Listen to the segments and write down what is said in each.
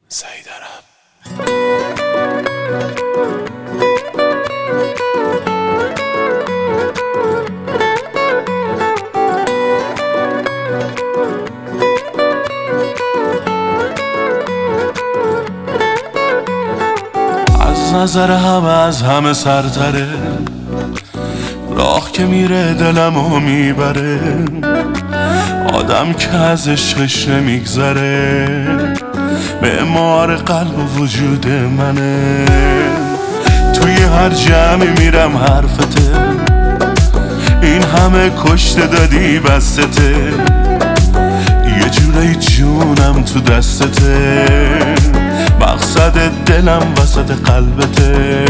سیدرم. از نظر همه از همه سرتره، راه که میره دلمو میبره، آدم که از عشقش نمیگذره، معمار قلب و وجود منه. توی هر جمعی میرم حرفته، این همه کشته دادی بستته، یه جوری جونم تو دستته، مقصد دلم وسط قلبته.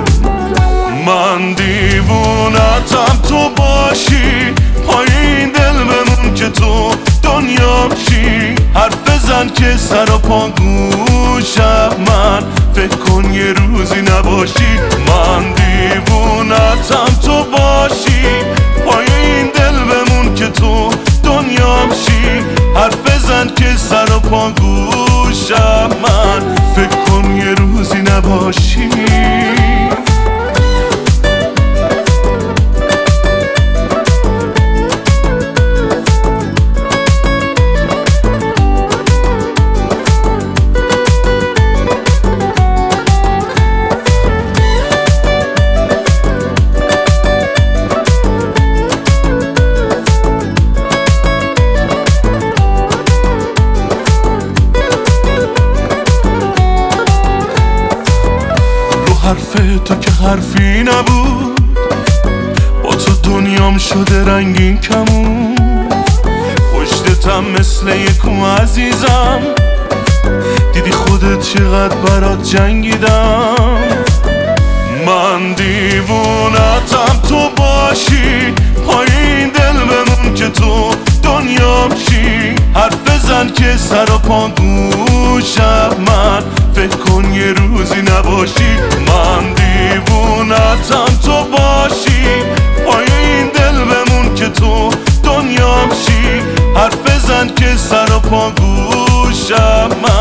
من دیوونتم تو باشی، پایین دل بمون که تو دنیا چی. حرف بزن که سر و پا گوشم، من فکر کن یه روزی نباشی. من دیوونتم تو باشی، پایین دل بمون که تو دنیا چی. حرف بزن که سر و پا گوشم، من فکر کن یه روزی نباشی. حرف تو که حرفی نبود، با تو دنیام شده رنگین کمون. پشتتم مثل یکو عزیزم، دیدی خودت چقدر برات جنگیدم. من دیوونتم تو باشی، پایین دل بمون که تو دنیام چی. حرف بزن که سر و پا گوشم، من فکر کن یه روزی نباشی. من دیوونتم تو باشی، پایین دل بمون که تو دنیام چی. حرف بزن که سر و پا گوشم، من